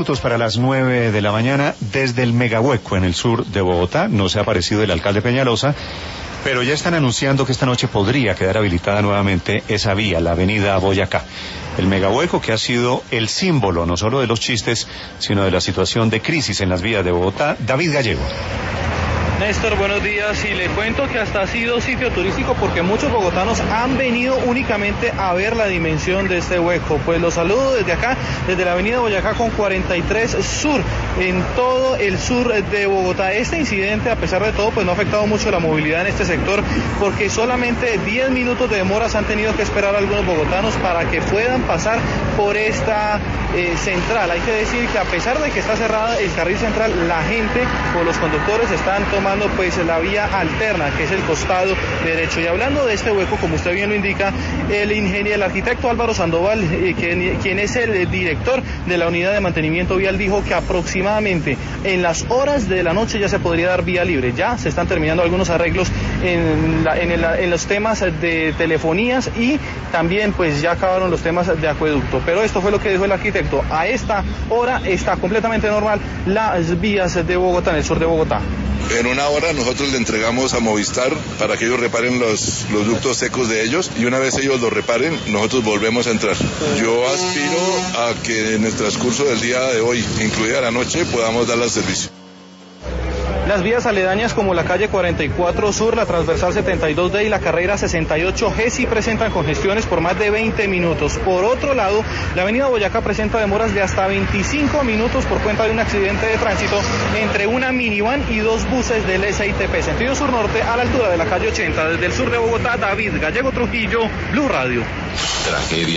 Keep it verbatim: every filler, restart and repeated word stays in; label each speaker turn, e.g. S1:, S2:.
S1: Minutos para las nueve de la mañana desde el Megahueco en el sur de Bogotá. No se ha aparecido el alcalde Peñalosa, pero ya están anunciando que esta noche podría quedar habilitada nuevamente esa vía, la avenida Boyacá. El Megahueco, que ha sido el símbolo no solo de los chistes, sino de la situación de crisis en las vías de Bogotá. David Gallego.
S2: Néstor, buenos días, y le cuento que hasta ha sido sitio turístico porque muchos bogotanos han venido únicamente a ver la dimensión de este hueco. Pues los saludo desde acá, desde la avenida Boyacá con cuarenta y tres Sur, en todo el sur de Bogotá. Este incidente, a pesar de todo, pues no ha afectado mucho la movilidad en este sector, porque solamente diez minutos de demoras han tenido que esperar algunos bogotanos para que puedan pasar por esta eh, central. Hay que decir que a pesar de que está cerrada el carril central, la gente o los conductores están tomando pues la vía alterna, que es el costado derecho. Y hablando de este hueco, como usted bien lo indica, el ingeniero, el arquitecto Álvaro Sandoval, eh, quien, quien es el director de la unidad de mantenimiento vial, dijo que aproximadamente en las horas de la noche ya se podría dar vía libre. Ya se están terminando algunos arreglos en, la, en, el, en los temas de telefonías y también pues ya acabaron los temas de acueducto. Pero esto fue lo que dijo el arquitecto: a esta hora está completamente normal las vías de Bogotá, en el sur de Bogotá.
S3: En una hora nosotros le entregamos a Movistar para que ellos reparen los, los ductos secos de ellos, y una vez ellos los reparen, nosotros volvemos a entrar. Yo aspiro a que en el transcurso del día de hoy, incluida la noche, podamos dar el servicio.
S2: Las vías aledañas como la calle cuarenta y cuatro Sur, la transversal setenta y dos D y la carrera sesenta y ocho G sí presentan congestiones por más de veinte minutos. Por otro lado, la avenida Boyacá presenta demoras de hasta veinticinco minutos por cuenta de un accidente de tránsito entre una minivan y dos buses del S I T P, sentido sur-norte, a la altura de la calle ochenta. Desde el sur de Bogotá, David Gallego Trujillo, Blue Radio.
S4: Tragedia.